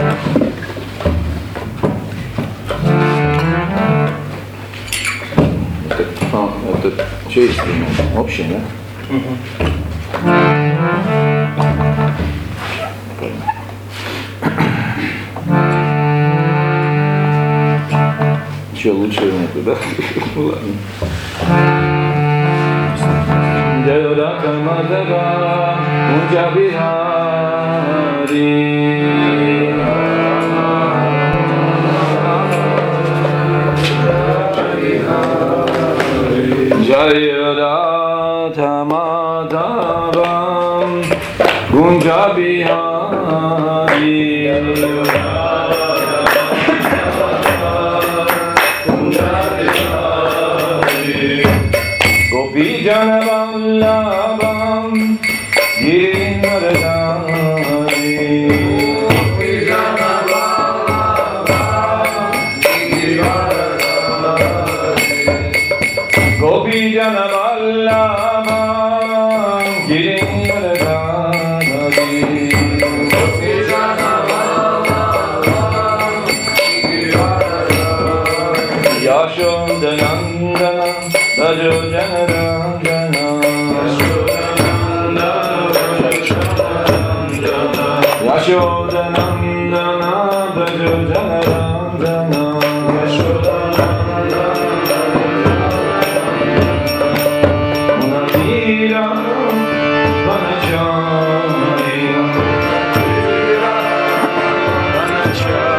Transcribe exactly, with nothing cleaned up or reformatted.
А, это чей инструмент? Общий, да? Угу. Че, лучше нету, да? Ну ладно. Джайрака Мадава Муджабихари Jayarata Madhavam Gunja Bihari Gopi Jana Vallabham Girinvaradhari Gopi Jana Gopi Jana Vallabham Girinvaradhari Gopi Jana Vallabham Girinvaradhari Yashodanandana Bhajo Janarandana Yashodanandana Bhajo Janarandana Munadira Vanachari